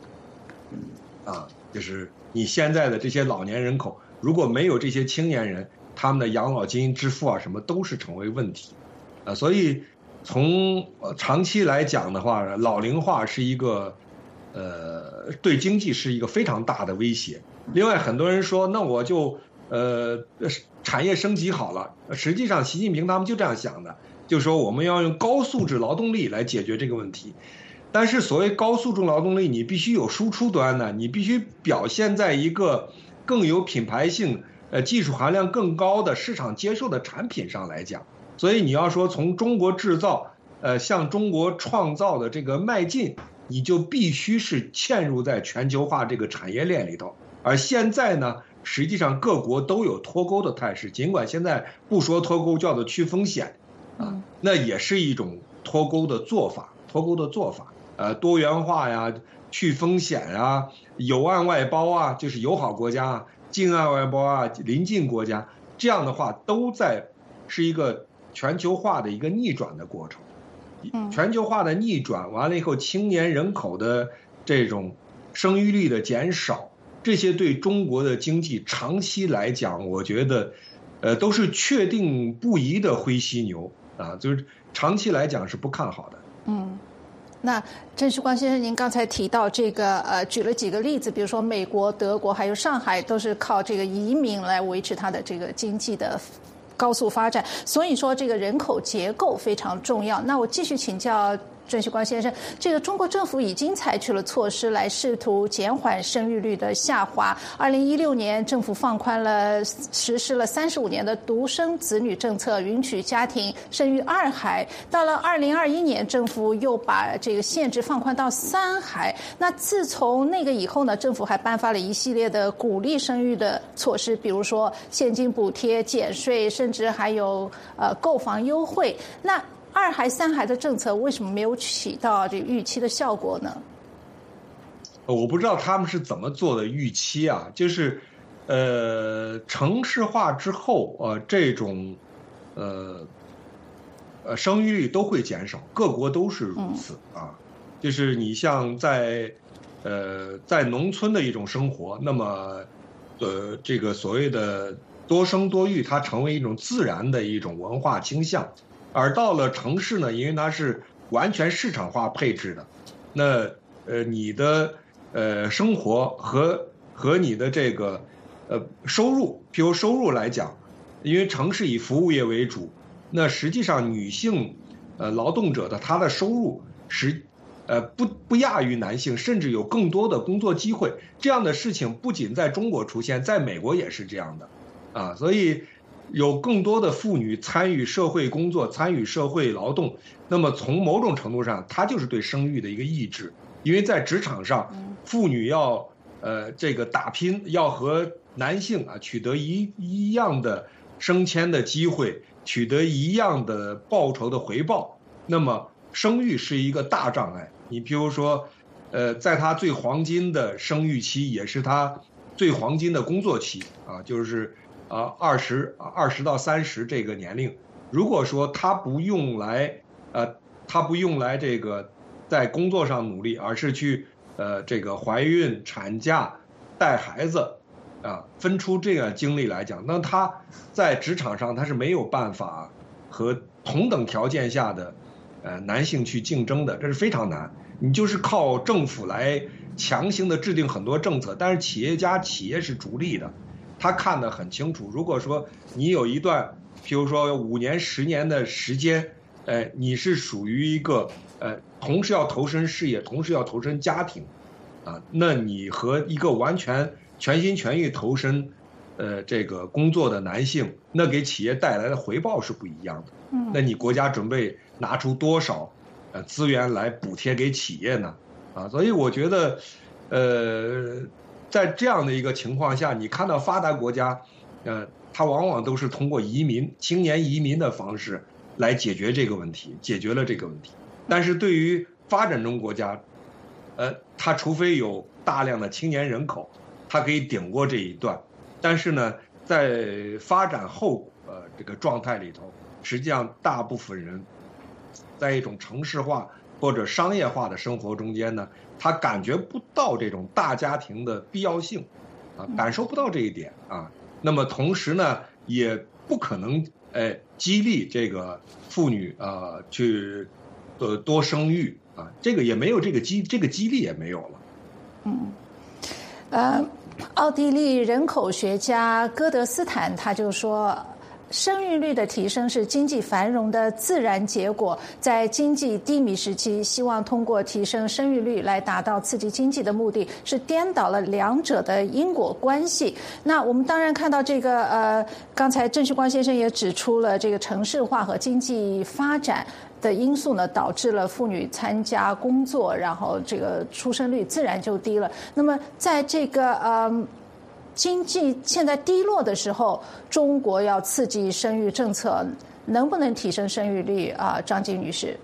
就是你现在的这些老年人口，如果没有这些青年人，他们的养老金支付什么都是成为问题，所以从长期来讲的话，老龄化是一个对经济是一个非常大的威胁。另外，很多人说，那我就产业升级好了，实际上习近平他们就这样想的，就是说我们要用高素质劳动力来解决这个问题。但是所谓高素质劳动力，你必须有输出端的，你必须表现在一个更有品牌性。技术含量更高的市场接受的产品上来讲，所以你要说从中国制造，向中国创造的这个迈进，你就必须是嵌入在全球化这个产业链里头。而现在呢，实际上各国都有脱钩的态势，尽管现在不说脱钩，叫做去风险啊，那也是一种脱钩的做法。多元化呀，去风险啊，友岸外包啊，就是友好国家啊。近岸外包啊，邻近国家，这样的话都是一个全球化的一个逆转的过程。全球化的逆转完了以后，青年人口的这种生育率的减少，这些对中国的经济长期来讲，我觉得，都是确定不疑的灰犀牛啊，就是长期来讲是不看好的。 那郑旭光先生，您刚才提到这个举了几个例子，比如说美国、德国还有上海都是靠这个移民来维持它的这个经济的高速发展，所以说这个人口结构非常重要。那我继续请教郑旭光先生，这个中国政府已经采取了措施来试图减缓生育率的下滑。2016年，政府实施了35年的独生子女政策，允许家庭生育2孩。到了2021年，政府又把这个限制放宽到3孩。那自从那个以后呢，政府还颁发了一系列的鼓励生育的措施，比如说现金补贴、减税，甚至还有购房优惠。那2孩、3孩的政策为什么没有起到这个预期的效果呢？ 我不知道他们是怎么做的预期啊，就是城市化之后这种生育率都会减少，各国都是如此啊。就是你像在农村的一种生活，那么这个所谓的多生多育，它成为一种自然的一种文化倾向。而到了城市呢，因为它是完全市场化配置的，那你的生活和你的这个收入，譬如收入来讲，因为城市以服务业为主，那实际上女性劳动者的她的收入不亚于男性，甚至有更多的工作机会。这样的事情不仅在中国出现，在美国也是这样的啊，所以有更多的妇女参与社会工作，参与社会劳动。那么从某种程度上，它就是对生育的一个抑制，因为在职场上，妇女要这个打拼，要和男性啊取得一样的升迁的机会，取得一样的报酬的回报，那么生育是一个大障碍。你比如说，在他最黄金的生育期，也是他最黄金的工作期啊，就是20到30这个年龄。如果说他不用来这个在工作上努力，而是去这个怀孕、产假、带孩子啊，分出这个精力来讲，那他在职场上他是没有办法和同等条件下的男性去竞争的，这是非常难。你就是靠政府来强行的制定很多政策，但是企业是逐利的，他看得很清楚。如果说你有一段，譬如说5年、10年的时间，你是属于一个同时要投身事业，同时要投身家庭，啊，那你和一个完全全心全意投身这个工作的男性，那给企业带来的回报是不一样的。那你国家准备拿出多少资源来补贴给企业呢？啊，所以我觉得，在这样的一个情况下，你看到发达国家，它往往都是通过青年移民的方式来解决这个问题，解决了这个问题。但是对于发展中国家，它除非有大量的青年人口，它可以顶过这一段。但是呢，在发展后这个状态里头，实际上大部分人在一种城市化或者商业化的生活中间呢，他感觉不到这种大家庭的必要性，啊，感受不到这一点啊。那么同时呢，也不可能激励这个妇女去多生育啊，这个也没有这个激励也没有了。 奥地利人口学家戈德斯坦他就说，生育率的提升是经济繁荣的自然结果，在经济低迷时期，希望通过提升生育率来达到刺激经济的目的，是颠倒了两者的因果关系。那我们当然看到这个刚才郑旭光先生也指出了，这个城市化和经济发展的因素呢，导致了妇女参加工作，然后这个出生率自然就低了。那么在这个经济现在低落的时候，中国要刺激生育政策，能不能提升生育率啊？张静女士，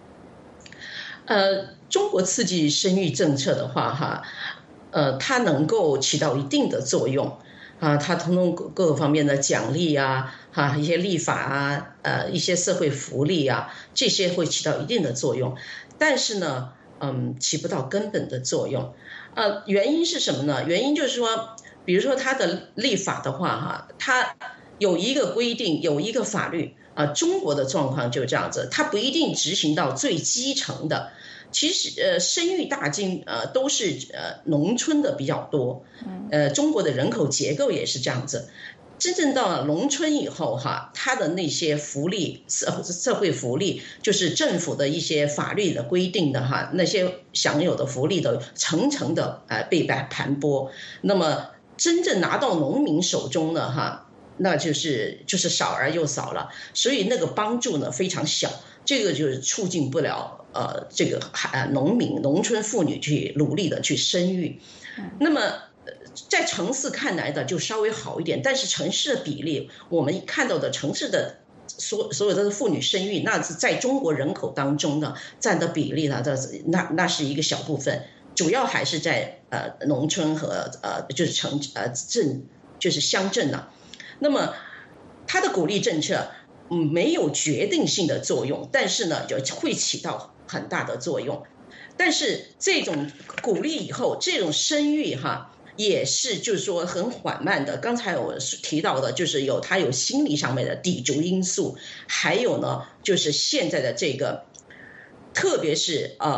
中国刺激生育政策的话，它能够起到一定的作用啊，它通过各个方面的奖励啊，一些立法啊，一些社会福利啊，这些会起到一定的作用，但是呢，起不到根本的作用。原因是什么呢？原因就是说，比如说它的立法的话，它有一个规定，有一个法律啊，中国的状况就这样子，它不一定执行到最基层的。其实生育大军都是农村的比较多，中国的人口结构也是这样子。真正到了农村以后它的那些福利社会福利，就是政府的一些法律的规定的那些享有的福利的层层的被盘剥，那么真正拿到农民手中呢那就是少而又少了，所以那个帮助呢非常小，这个就是促进不了这个农村妇女去努力的去生育。那么在城市看来的就稍微好一点，但是城市的比例，我们看到的城市的所有的妇女生育，那是在中国人口当中呢占的比例呢，那是一个小部分，主要还是在农村和就是镇，就是乡镇呢。那么它的鼓励政策没有决定性的作用，但是呢就会起到很大的作用。但是这种鼓励以后，这种生育也是就是说很缓慢的。刚才我提到的就是它有心理上面的抵触因素，还有呢就是现在的这个特别是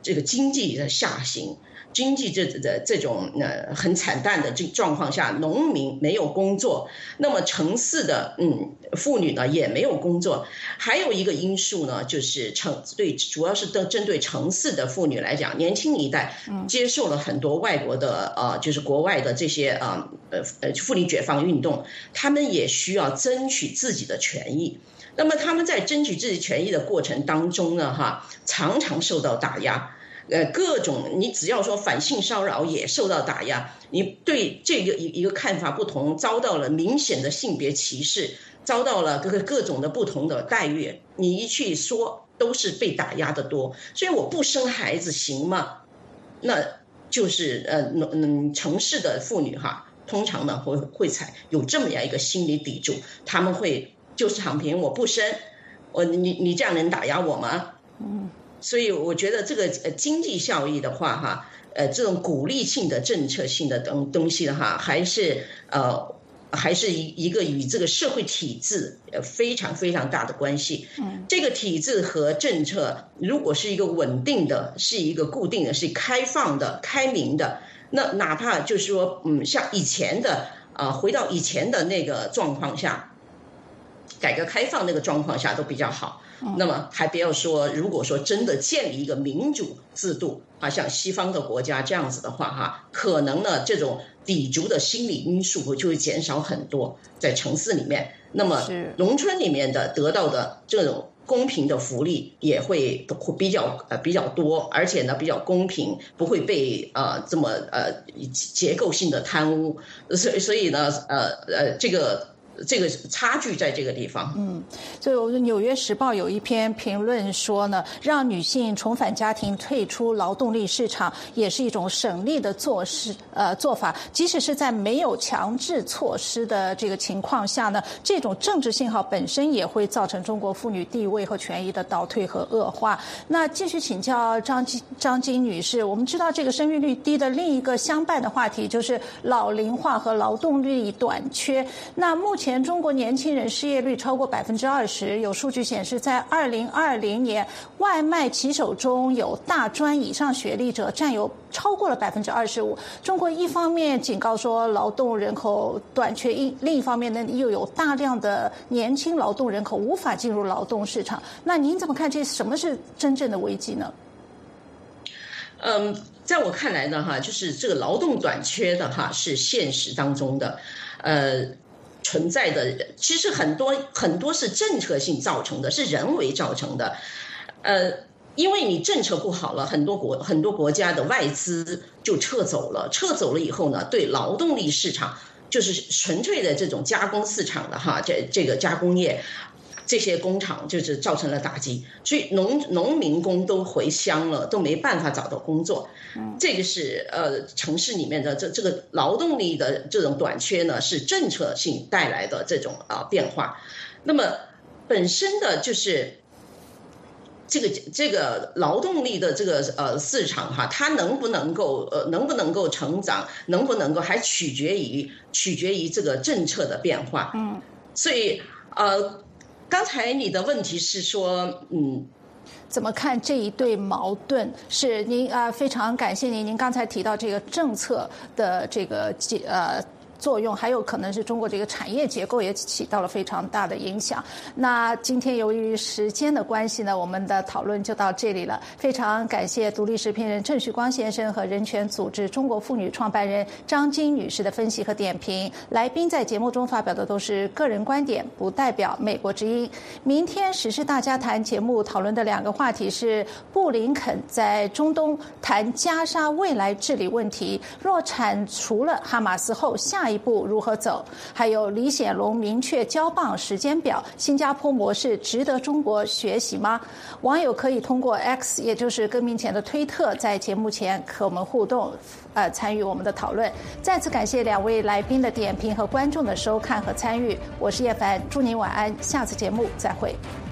这个经济的下行。经济这种很惨淡的这状况下，农民没有工作，那么城市的妇女呢也没有工作。还有一个因素呢，就是主要是针对城市的妇女来讲，年轻一代接受了很多外国的就是国外的这些妇女解放运动，他们也需要争取自己的权益。那么他们在争取自己权益的过程当中呢，常常受到打压。各种你只要说反性骚扰也受到打压，你对这个一个看法不同，遭到了明显的性别歧视，遭到了各种的不同的待遇，你一去说都是被打压的多。所以我不生孩子行吗？那就是城市的妇女通常呢会有这么样一个心理抵触，他们会就是躺平，我不生，你这样能打压我吗？所以我觉得这个经济效益的话这种鼓励性的政策性的东西的话，还是一个与这个社会体制非常非常大的关系。这个体制和政策如果是一个稳定的，是一个固定的，是开放的、开明的，那哪怕就是说像以前的回到以前的那个状况下，改革开放那个状况下都比较好。那么还不要说，如果说真的建立一个民主制度像西方的国家这样子的话可能呢这种抵触的心理因素就会减少很多，在城市里面。那么农村里面的得到的这种公平的福利也会比较多，而且呢比较公平，不会被这么结构性的贪污。所以呢这个差距在这个地方。 所以我们《纽约时报》有一篇评论说呢，让女性重返家庭、退出劳动力市场，也是一种省力的做法。即使是在没有强制措施的这个情况下呢，这种政治信号本身也会造成中国妇女地位和权益的倒退和恶化。那继续请教张晶女士，我们知道这个生育率低的另一个相伴的话题就是老龄化和劳动力短缺。那目前中国年轻人失业率超过20%，有数据显示，在2020年，外卖骑手中有大专以上学历者占有超过了25%。中国一方面警告说劳动人口短缺，另一方面呢又有大量的年轻劳动人口无法进入劳动市场。那您怎么看什么是真正的危机呢？ 在我看来呢，就是这个劳动短缺的是现实当中的，存在的，其实很多是政策性造成的，是人为造成的，因为你政策不好了，很多国家的外资就撤走了以后呢，对劳动力市场就是纯粹的这种加工市场的这个加工业。这些工厂就是造成了打击，所以农民工都回乡了，都没办法找到工作。这个是城市里面的这个劳动力的这种短缺呢，是政策性带来的这种变化。那么本身的就是这个劳动力的这个市场它能不能够成长，能不能够还取决于这个政策的变化。所以刚才你的问题是说， 怎么看这一对矛盾？是您非常感谢您刚才提到这个政策的这个作用，还有可能是中国这个产业结构也起到了非常大的影响。那今天由于时间的关系呢，我们的讨论就到这里了。非常感谢独立时评人郑旭光先生和人权组织中国妇女创办人张晶女士的分析和点评。来宾在节目中发表的都是个人观点，不代表美国之音。明天时事大家谈节目讨论的2个话题是布林肯在中东谈加沙未来治理问题，若铲除了哈马斯后下一步如何走，还有李显龙明确交棒时间表，新加坡模式值得中国学习吗？网友可以通过 X 也就是更名前的推特，在节目前和我们互动参与我们的讨论。再次感谢2位来宾的点评和观众的收看和参与，我是叶凡，祝您晚安，下次节目再会。